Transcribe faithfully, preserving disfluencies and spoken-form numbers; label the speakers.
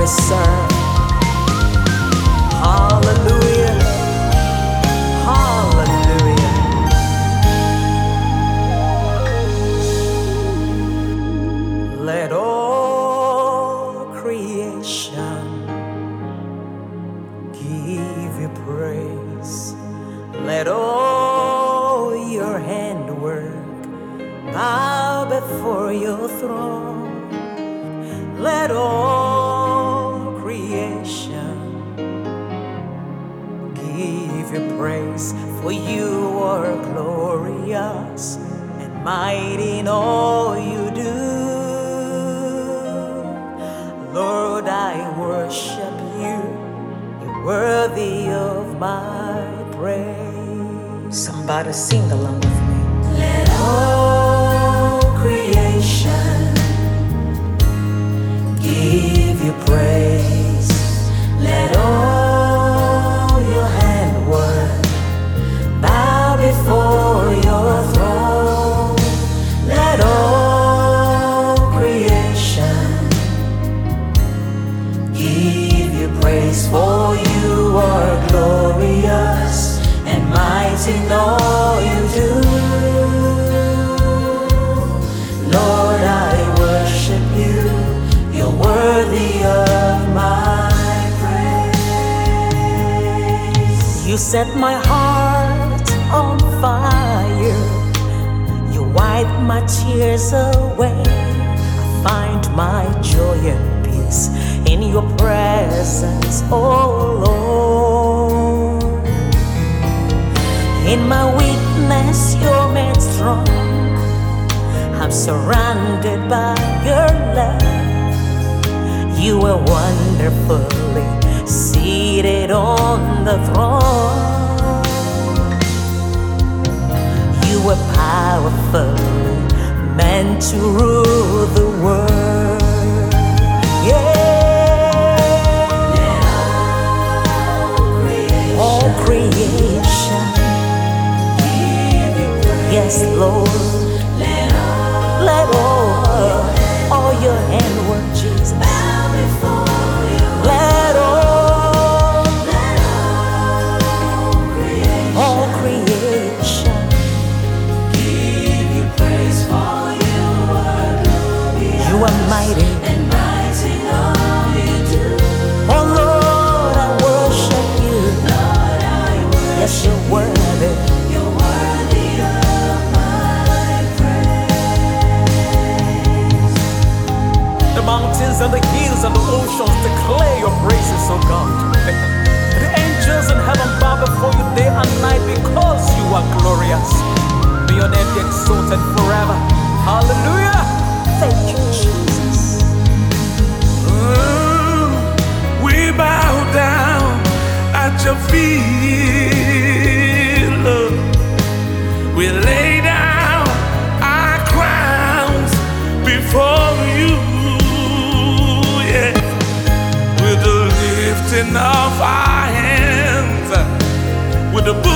Speaker 1: we serve. Hallelujah, hallelujah. Let all creation give you praise. Let all your handwork bow before your throne. Let all creation give you praise, for you are glorious and mighty in all you do. Lord, I worship you. You're worthy of my praise. Somebody sing along with me. Let all creation give you praise. Let all your handwork bow before your throne. Let all creation give you praise, for you are glorious and mighty in all you do. Lord, I worship you. You're worthy of my praise. You set my heart on fire. You wipe my tears away. I find my joy and peace in your presence, oh Lord. In my weakness, you're made strong. I'm surrounded by your love. You are wonderfully seated on the throne. You are powerfully meant to rule the world. Yeah. All creation give you praise. Yes, Lord. Let all, all your handwork, Jesus. Bow before you. Let all, let all creation, all creation give you praise, for you are glorious. You are mighty and mighty in all you do. Oh Lord, I worship you. Lord, I worship yes, you're worthy. You're worthy of my praise. The mountains and the hills and the oceans declare your praises, oh God. The angels in heaven bow before you day and night, because you are glorious. May your name be exalted forever. Hallelujah. Thank you, Jesus.
Speaker 2: Oh, we bow down at your feet, Lord. We lay down our crowns before you. With the lifting of our hands, with the